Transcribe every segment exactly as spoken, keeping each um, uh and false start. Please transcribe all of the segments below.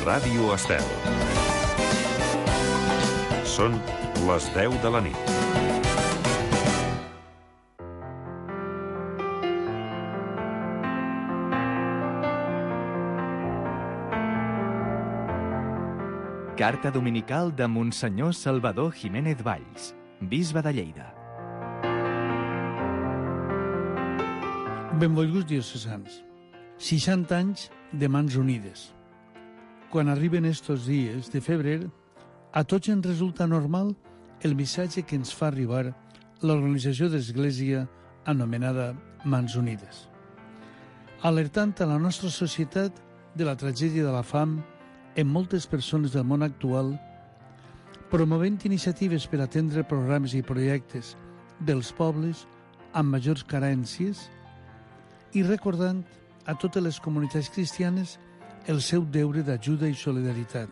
Ràdio Estel. Són les deu de la nit. Carta dominical de Monsenyor Salvador Jiménez Valls, bisbe de Lleida. Benvolguts diocesans, seixanta anys de mans unides. Quan arriben estos dies de febrer, a tots ens resulta normal el missatge que ens fa arribar l'organització d'Església anomenada Mans Unides, alertant a la nostra societat de la tragèdia de la fam en moltes persones del món actual, promovent iniciatives per atendre programes i projectes dels pobles amb majors carències i recordant a totes les comunitats cristianes el seu deure d'ajuda i solidaritat.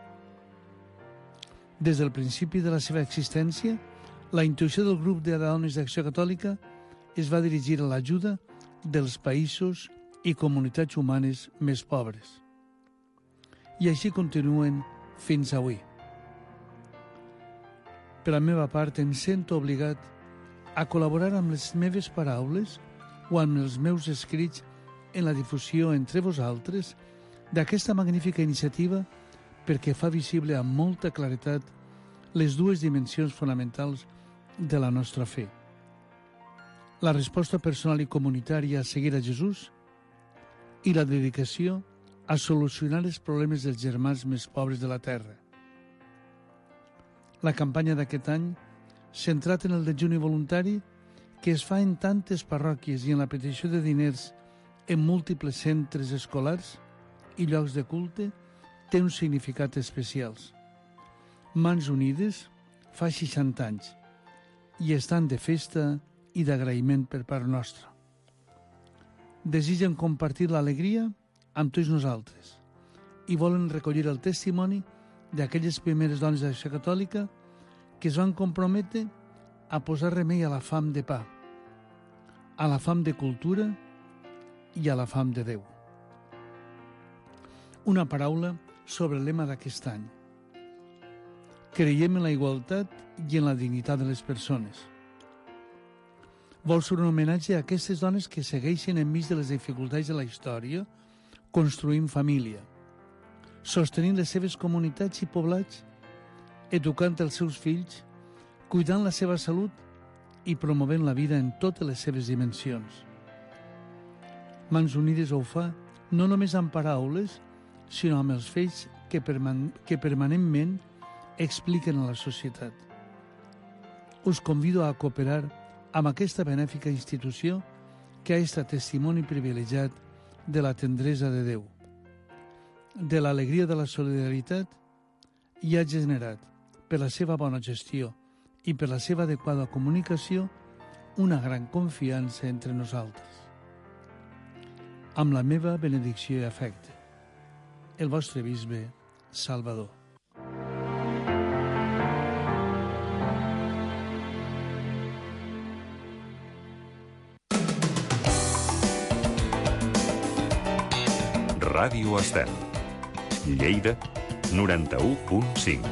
Des del principi de la seva existència, la intuïció del grup de dones d'Acció Catòlica es va dirigir a l'ajuda dels països i comunitats humanes més pobres. I així continuen fins avui. Per la meva part, em sento obligat a col·laborar amb les meves paraules o amb els meus escrits en la difusió entre vosaltres d'aquesta magnífica iniciativa perquè fa visible amb molta claretat les dues dimensions fonamentals de la nostra fe. La resposta personal i comunitària a seguir a Jesús i la dedicació a solucionar els problemes dels germans més pobres de la terra. La campanya d'aquest any, centrat en el dejuni voluntari, que es fa en tantes parròquies i en la petició de diners en múltiples centres escolars i llocs de culte, té un significat especial. Mans Unides fa seixanta anys i estan de festa i d'agraïment per part nostra. Desitgen compartir l'alegria amb tots nosaltres i volen recollir el testimoni d'aquelles primeres dones d'Acció Catòlica que es van comprometre a posar remei a la fam de pa, a la fam de cultura i a la fam de Déu. Una paraula sobre el lema d'aquest any. Creiem en la igualtat i en la dignitat de les persones. Vol ser un homenatge a aquestes dones que segueixen enmig de les dificultats de la història, construint família, sostenint les seves comunitats i poblats, educant els seus fills, cuidant la seva salut i promovent la vida en totes les seves dimensions. Mans Unides ho fa no només amb paraules, sinó amb els fets que, perman que permanentment expliquen a la societat. Us convido a cooperar amb aquesta benèfica institució que ha estat testimoni privilegiat de la tendresa de Déu, de l'alegria de la solidaritat i ha generat, per la seva bona gestió i per la seva adequada comunicació, una gran confiança entre nosaltres. Amb la meva benedicció i afecte, el vostre bisbe Salvador. Ràdio Estel. Lleida, noranta-u punt cinc.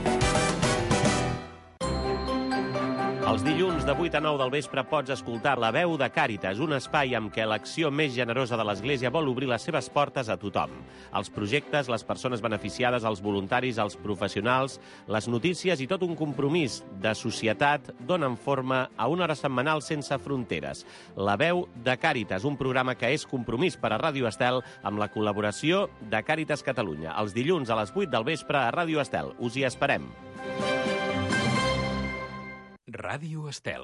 Els dilluns de vuit a nou del vespre pots escoltar La Veu de Càritas, un espai amb què l'acció més generosa de l'Església vol obrir les seves portes a tothom. Els projectes, les persones beneficiades, els voluntaris, els professionals, les notícies i tot un compromís de societat donen forma a una hora setmanal sense fronteres. La Veu de Càritas, un programa que és compromís per a Ràdio Estel amb la col·laboració de Càritas Catalunya. Els dilluns a les vuit del vespre a Ràdio Estel. Us hi esperem. Ràdio Estel.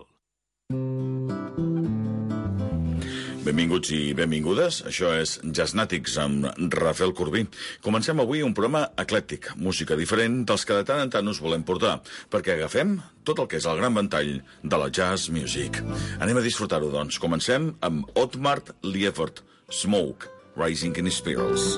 Benvinguts i benvingudes. Això és Jazznàtics amb Rafael Corbí. Comencem avui un programa eclèctic, música diferent dels que de tant en tant us volem portar, perquè agafem tot el que és el gran ventall de la jazz music. Anem a disfrutar-ho, doncs. Comencem amb Otmar Liefeld, Smoke, Rising in Spirals.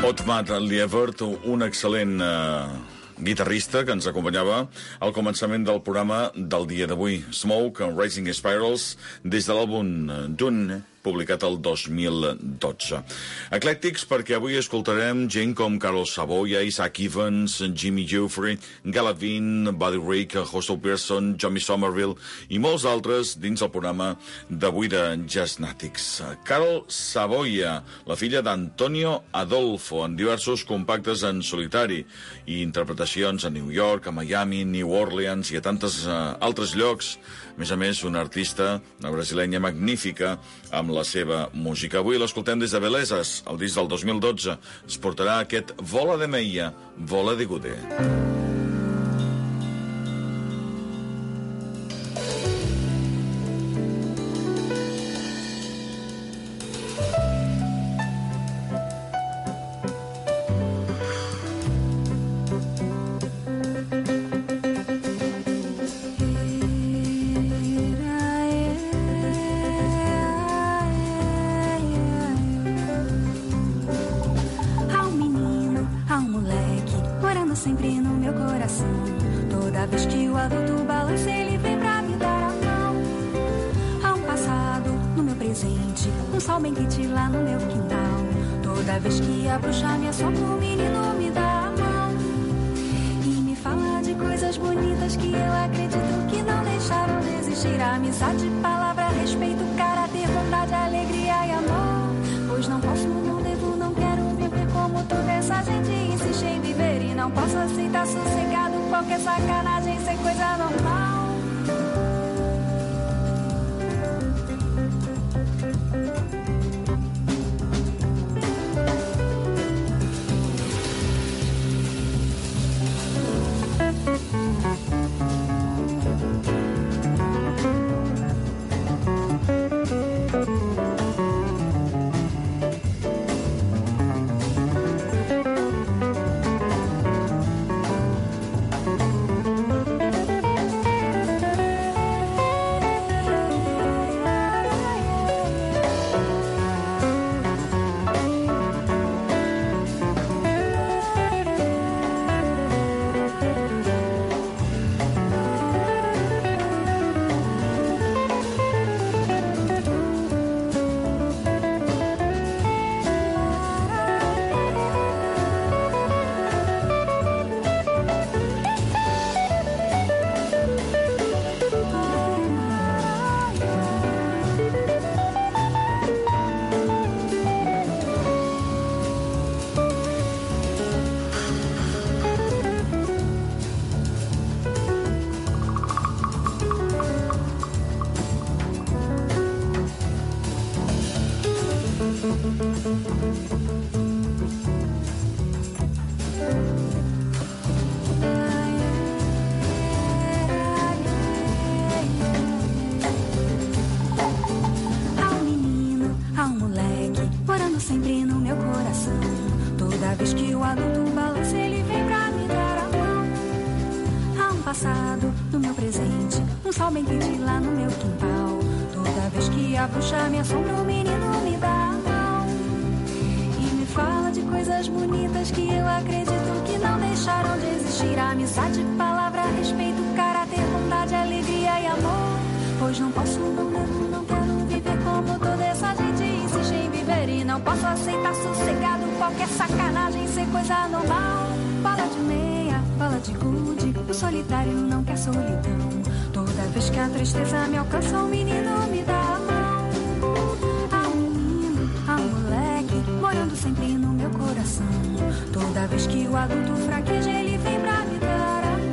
Ottmar Lievert, un excel·lent eh, guitarrista que ens acompanyava al començament del programa del dia d'avui. Smoke, Rising Spirals, des de l'àlbum Dune, publicat el dos mil dotze. Eclèctics perquè avui escoltarem gent com Carol Savoia, Isaac Evans, Jimmy Giuffre, Galavin, Buddy Rick, Hostel Pearson, Johnny Somerville i molts altres dins el programa d'avui de Jazznatics. Carol Savoia, la filla d'Antonio Adolfo, en diversos compactes en solitari i interpretacions a New York, a Miami, New Orleans i a tantes uh, altres llocs. A més a més, una artista, una brasilenya magnífica, amb la seva música. Avui l'escoltem des de Beleses, el disc del dos mil dotze. Es portarà aquest Vola de Meia, Vola de Gude. Sempre no meu coração. Toda vez que o adulto balança, ele vem pra me dar a mão. Há um passado no meu presente, um sol bem quente lá no meu quintal. Toda vez que a bruxa me assombra, o menino me dá a mão e me fala de coisas bonitas que eu acredito que não deixaram de existir. Amizade, palavra, respeito, caráter, bondade, alegria e amor. Pois não posso, não devo, não quero viver como toda essa gente insiste em viver. E não posso aceitar sossegado qualquer sacanagem ser coisa normal. Sempre no meu coração. Toda vez que o adulto balança, ele vem pra me dar a mão. Há um passado no meu presente, um sol bem quente lá no meu quintal. Toda vez que a bruxa me assombra, o menino me dá a mão e me fala de coisas bonitas que eu acredito que não deixaram de existir. Amizade, palavra, respeito, caráter, bondade, alegria e amor. Pois não posso, não devo, não quero viver como toda essa gente insiste em viver. E não posso aceitar sossegado qualquer sacanagem ser coisa normal. Bola de meia, bola de gude, o solitário não quer solidão. Toda vez que a tristeza me alcança, o menino me dá a mão. Há um menino, há um moleque, morando sempre no meu coração. Toda vez que o adulto fraqueja, ele vem pra me dar a mão.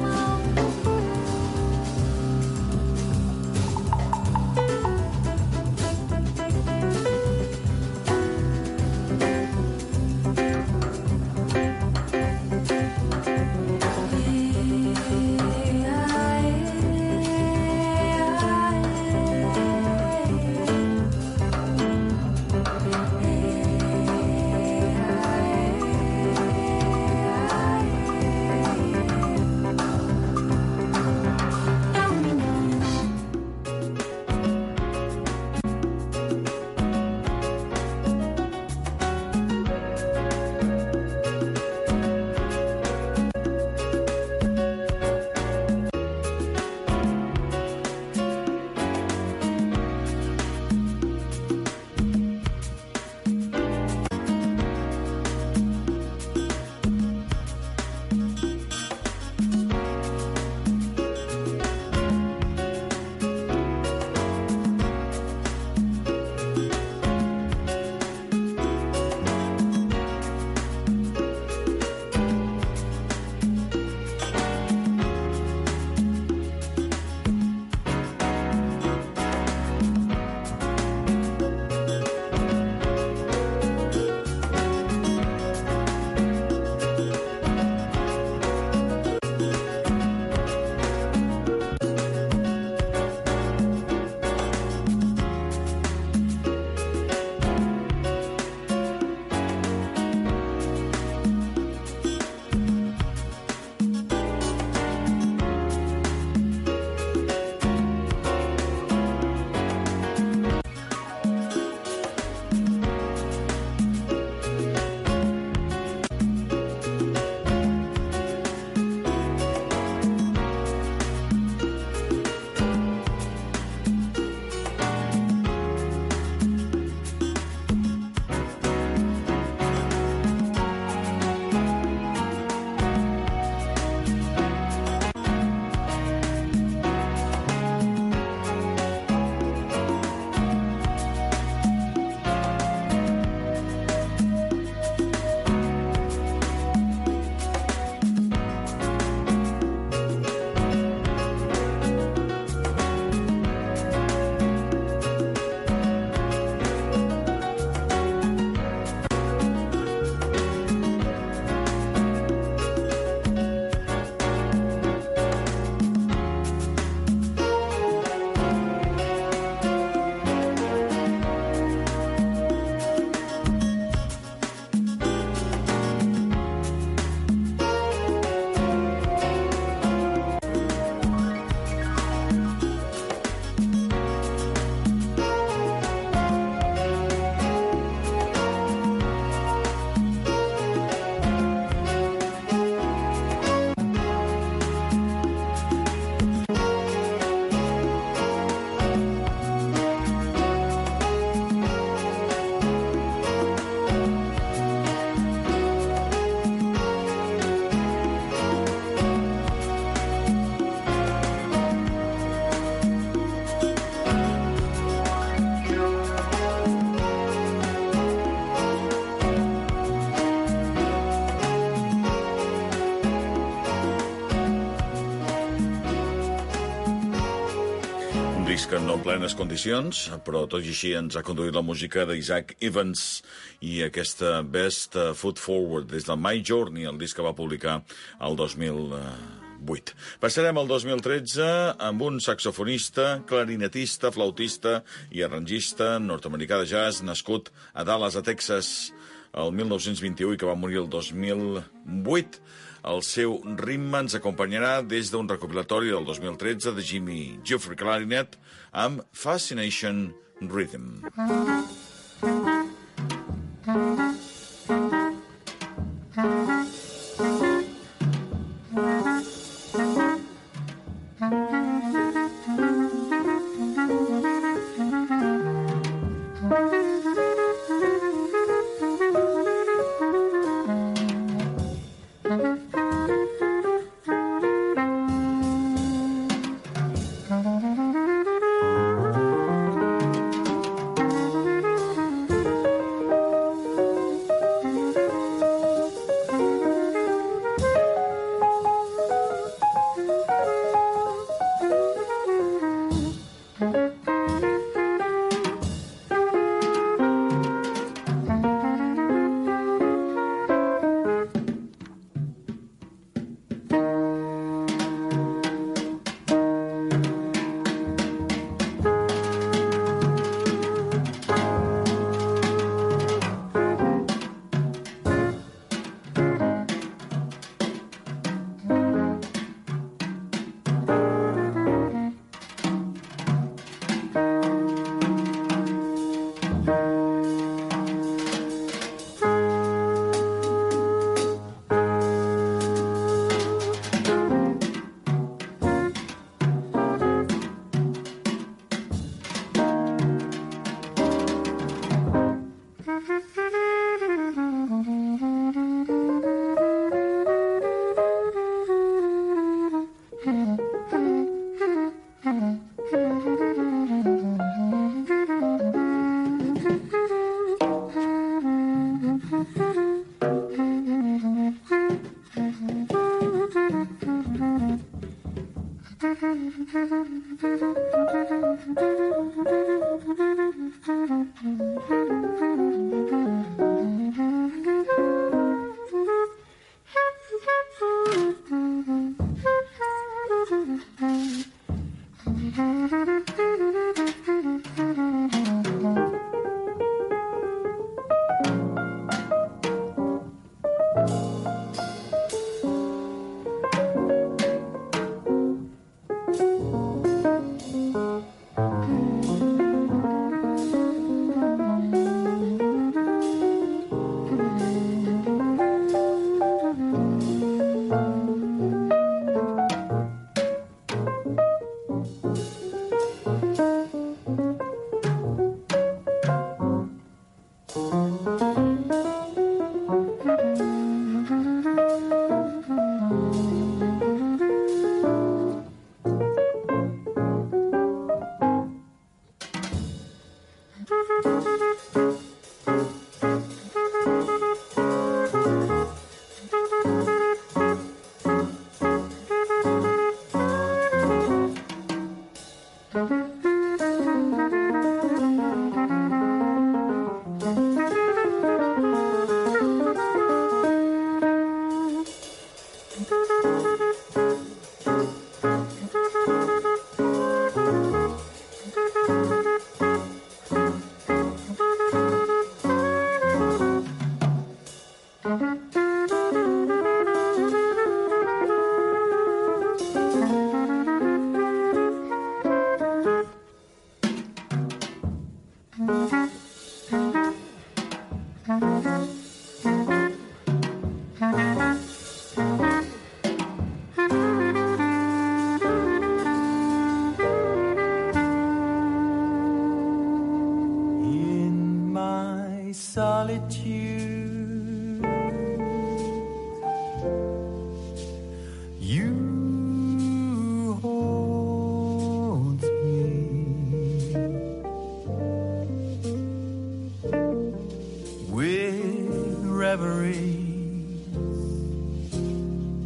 disc no en plenes condicions, però tot i així ens ha conduït la música d'Isaac Evans i aquesta Best Foot Forward des del My Journey, el disc que va publicar el dos mil vuit. Passarem al dos mil tretze amb un saxofonista, clarinetista, flautista i arrangista nord-americà de jazz, nascut a Dallas, a Texas, el mil nou-cents vint-i-u i que va morir el dos mil vuit. El seu ritme ens acompanyarà des d'un recopilatori del dos mil tretze de Jimmy Giuffre Clarinet amb Fascination Rhythm.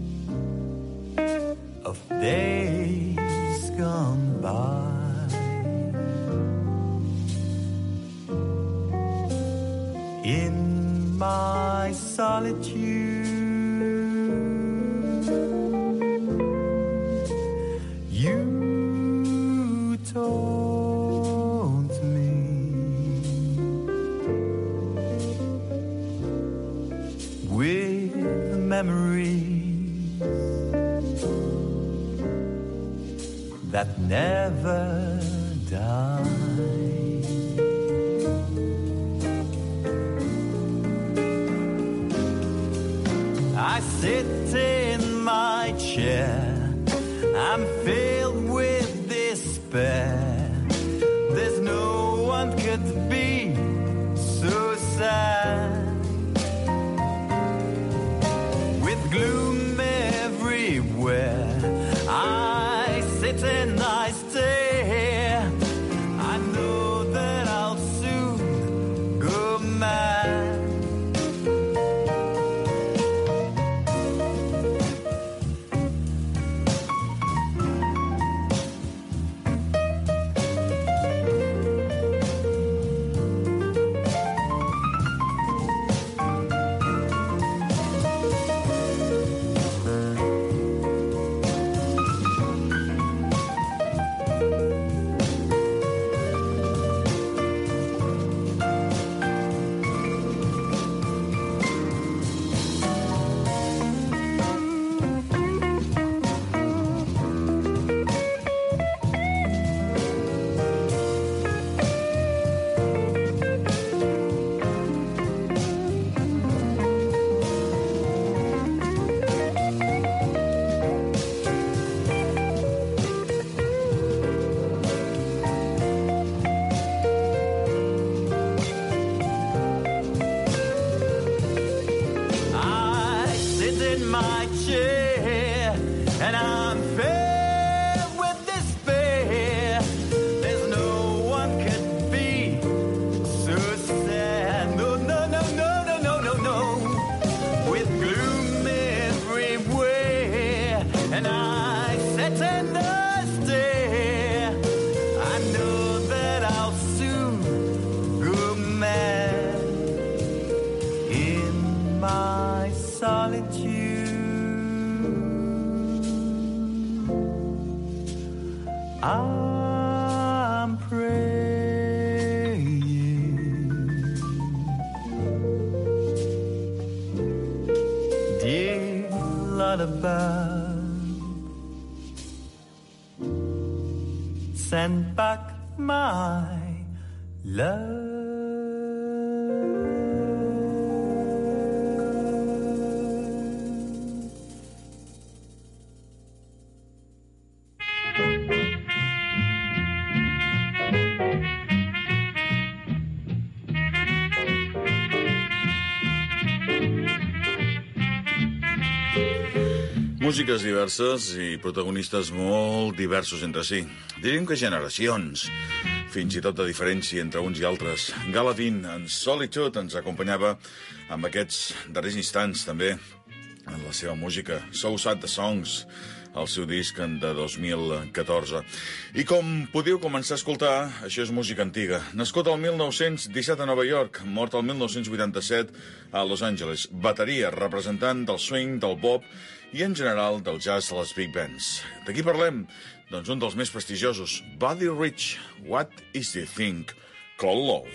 Of days gone by. In my solitude, you taunt me with memories that never die. I sit in my chair, I'm filled with despair. There's no one could be so sad. With gloom everywhere, I sit and I stare. I know that I'll soon go mad. I'm praying, dear lullaby, send back my love. Músiques diverses i protagonistes molt diversos entre si. Diríem que generacions, fins i tot de diferència entre uns i altres. Galavin, en Solitude, ens acompanyava amb aquests darrers instants també en la seva música. So Sad the Songs, el seu disc de dos mil catorze. I com podíeu començar a escoltar, això és música antiga. Nascut el mil nou-cents disset a Nova York, mort el mil nou-cents vuitanta-set a Los Angeles. Bateria, representant del swing, del bop i en general del jazz a les big bands. De qui parlem? Doncs un dels més prestigiosos, Buddy Rich, What is the thing called love?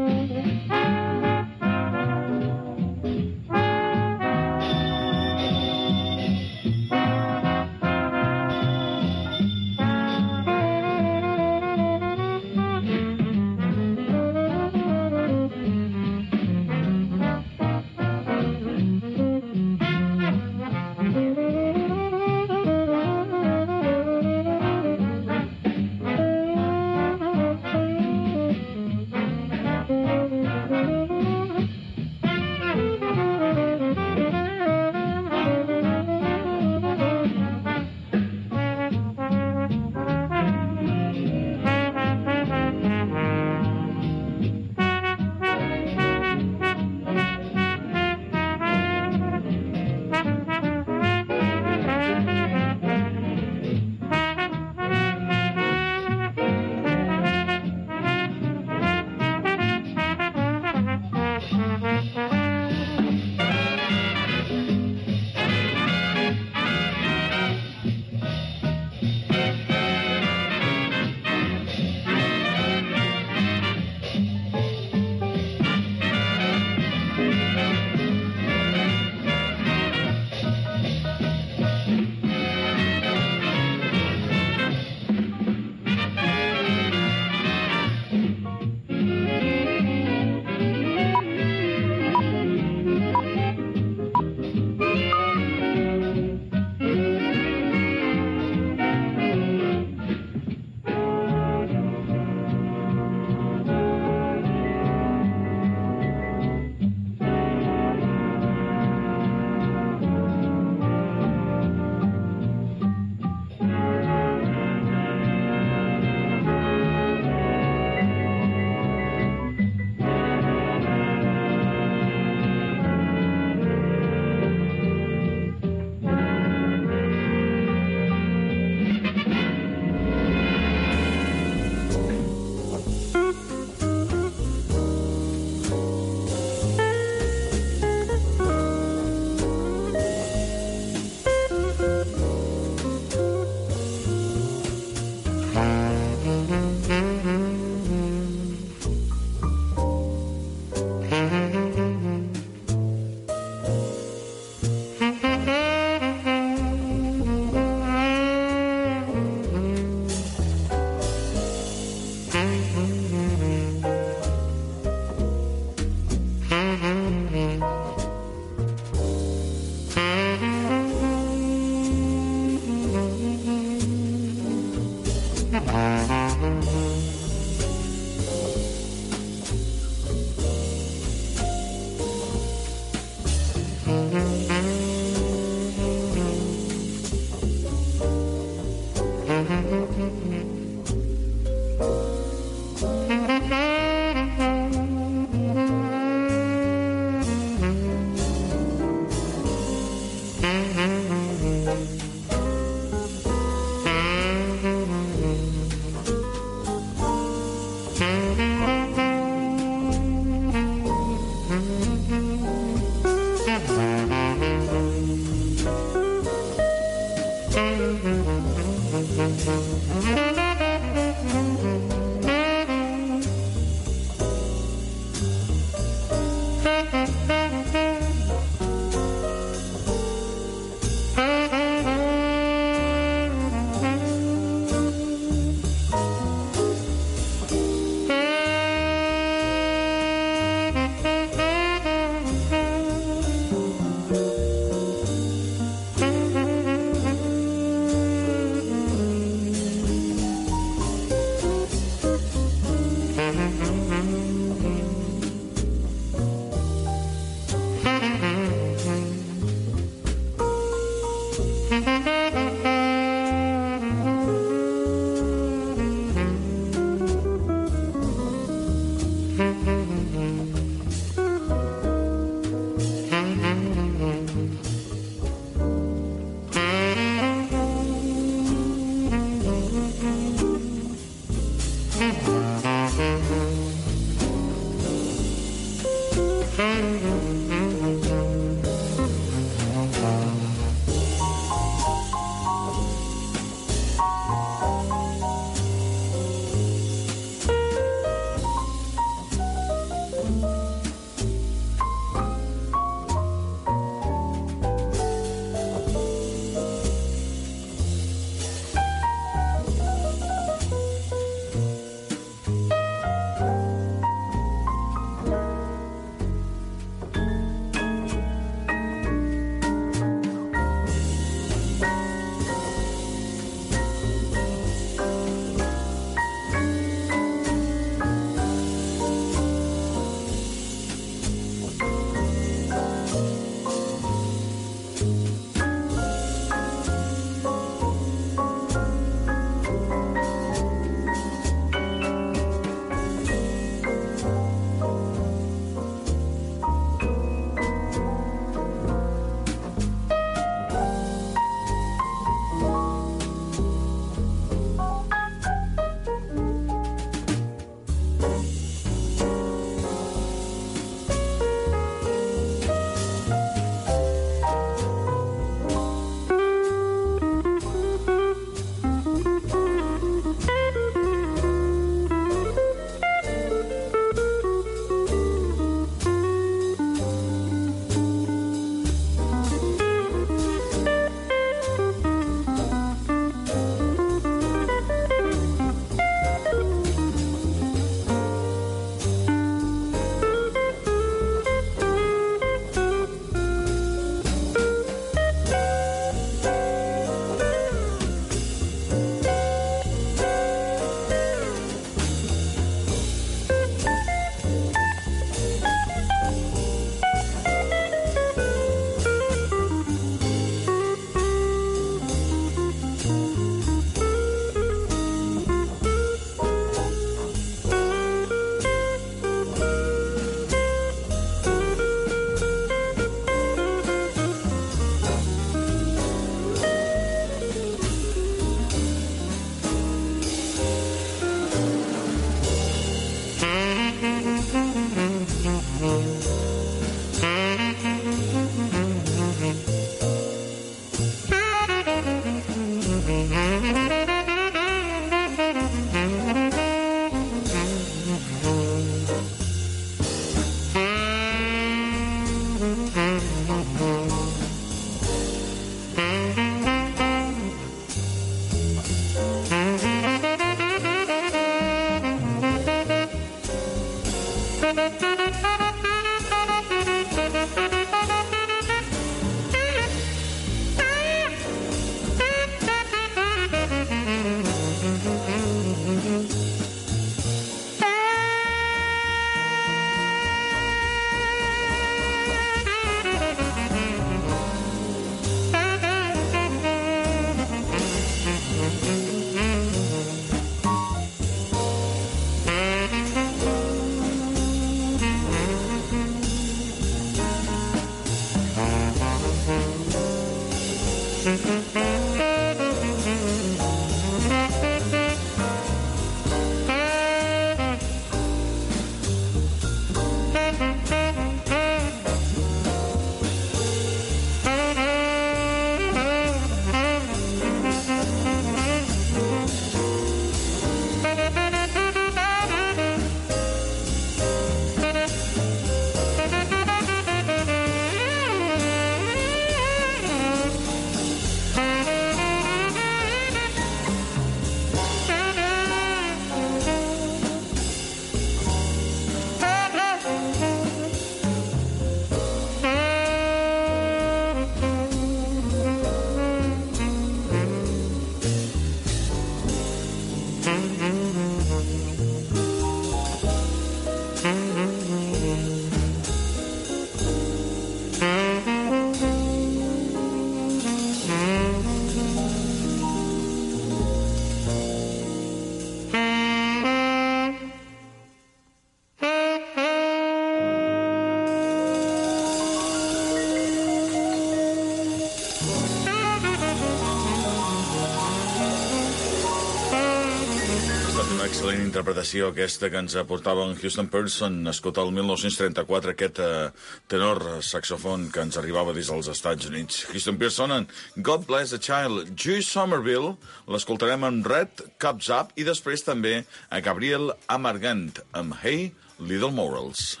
Excel·lent interpretació aquesta que ens aportava en Houston Person, nascut al mil nou-cents trenta-quatre, aquest eh, tenor saxofon que ens arribava des dels Estats Units. Houston Person en God Bless the Child. Joyce Somerville l'escoltarem amb Red Cups Up i després també a Gabriel Amargant amb Hey Little Morals.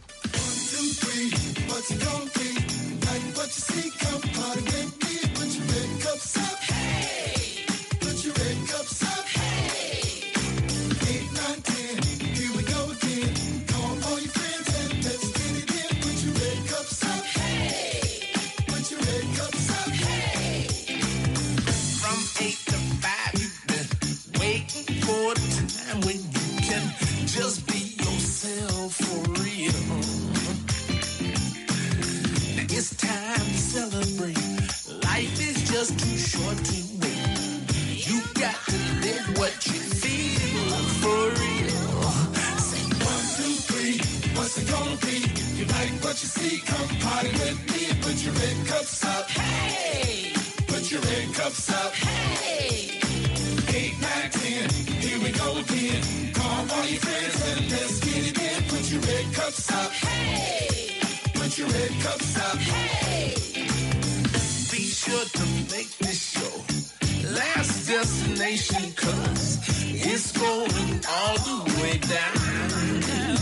Just be yourself for real. Now it's time to celebrate. Life is just too short to wait. You got to live what you feel for real. Say one, two, three, what's it gonna be? You like what you see, come party with me. Put your red cups up. Hey! Put your red cups up. Hey! Eight, nine, ten, here we go again. Call all your friends and let's get it in. Put your red cups up. Hey! Put your red cups up. Hey! Be sure to make this show last destination, cause it's going all the way down.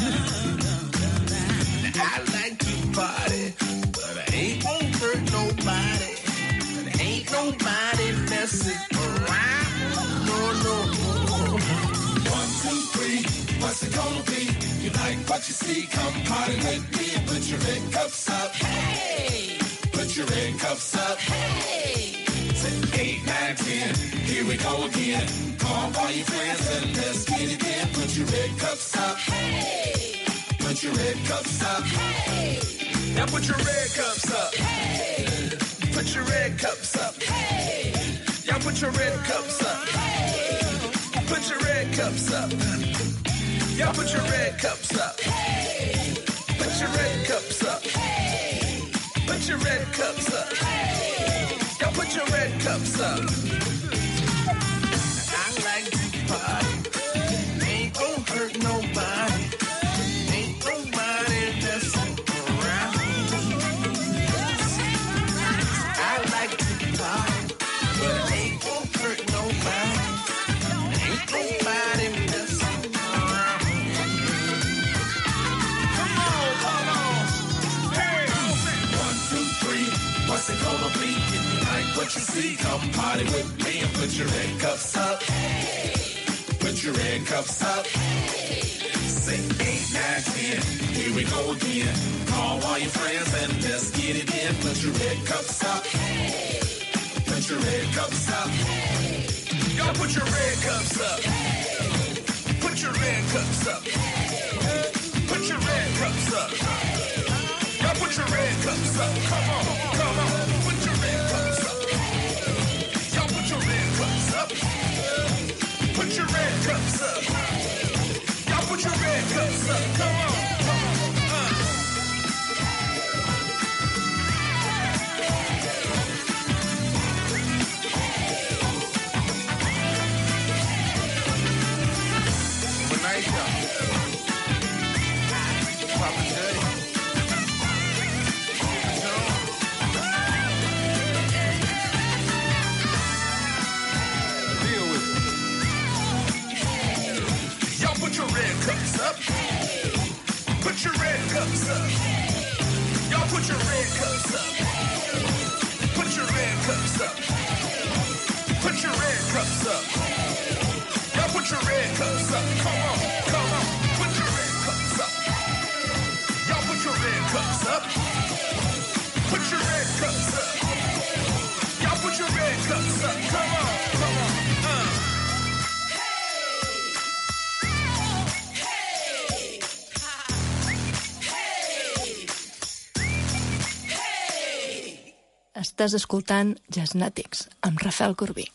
Now, I like to party, but I ain't gonna hurt nobody. But ain't nobody messing around. No, no, no. One, two, three, what's it gonna be? You like what you see, come party with me and put your red cups up. Hey! Put your red cups up. Hey! Say eight, nine, ten, here we go again. Call all your friends and let's get it in. Put your red cups up. Hey! Put your red cups up. Hey! Now put your red cups up. Hey! Put your red cups up. Hey! Y'all put your red cups up. Hey! Put your red cups up. Y'all put your red cups up. Hey! Put your red cups up. Hey! Put your red cups up. Hey! Y'all put your red cups up. I like to party. Ain't gonna hurt nobody. Ain't nobody messing around. I like to party, but ain't gonna hurt nobody. Ain't nobody messing around. Come on, come on. Hey, one, two, three. What's it gonna be? If you like what you see, come party with me and put your red cups up. Hey, put your red cups up. Hey, say eight, nine, ten. Here we go again. Call all your friends and let's get it in. Put your red cups up. Hey, put your red cups up. Hey, y'all put your red cups up. Hey, put your red cups up. Hey, put your red cups up. Y'all put your red cups up. Come on, come on. Put your red cups up. Y'all put your red cups up. Put your red cups up. Y'all put your red cups up. Come on, come on. Uh. Good night, y'all. Papa J. Put your red cups up. Put your red cups up. Y'all put your red cups up. Put your red cups up. Put your red cups up. Y'all put your red cups up. Come on, come on. Put your red cups up. Y'all put your red cups up. Put your red cups up. Y'all put your red cups up. Come on, come on. Uh. Estàs escoltant Jazznàtics amb Rafael Corbí.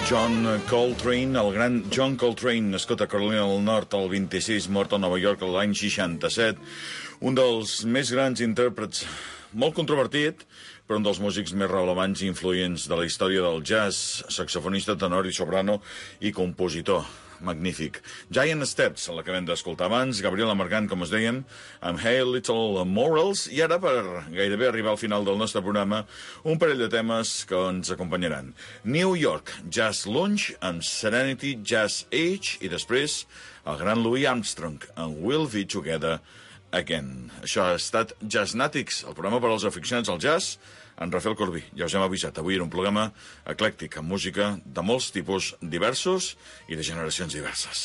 John Coltrane, el gran John Coltrane, nascut a Carolina del Nord el vint-i-sis, mort a Nova York l'any seixanta-set, un dels més grans intèrprets, molt controvertit, però un dels músics més rellevants i influents de la història del jazz, saxofonista, tenor i soprano i compositor. Magnífic. Giant Steps, la que vam d'escoltar abans, Gabriela Margant, com us dèiem, amb Hey Little Morals, i ara, per gairebé arribar al final del nostre programa, un parell de temes que ens acompanyaran. New York, Jazz Lounge, amb Serenity Jazz Age, i després el gran Louis Armstrong, amb We'll Be Together Again. Això ha estat Jazznatics, el programa per als aficionats al jazz, en Rafael Corbí. Ja us hem avisat, avui era un programa eclèctic, amb música de molts tipus diversos i de generacions diverses.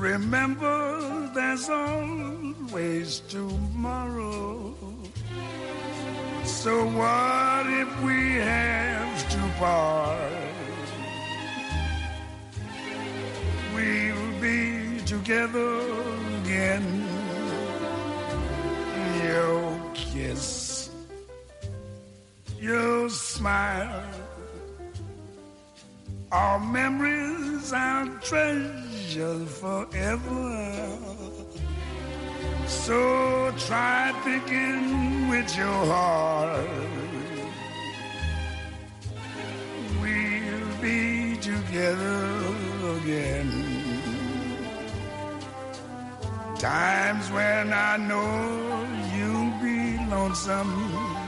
Remember, there's always tomorrow. So what if we have to part? We'll be together again. Your kiss, your smile, our memories I'll treasure forever. So try thinking with your heart. We'll be together again. Times when I know you'll be lonesome.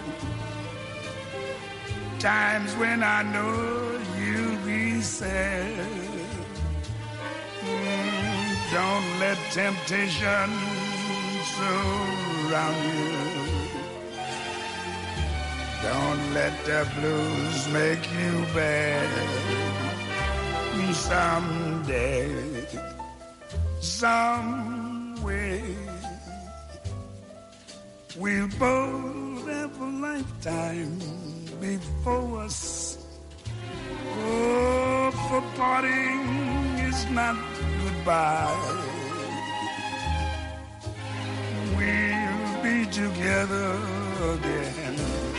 Times when I know you'll be sad. Mm, don't let temptation surround you. Don't let the blues make you bad. Someday, some way, we'll both have a lifetime before us. Oh, for parting is not goodbye. We'll be together again.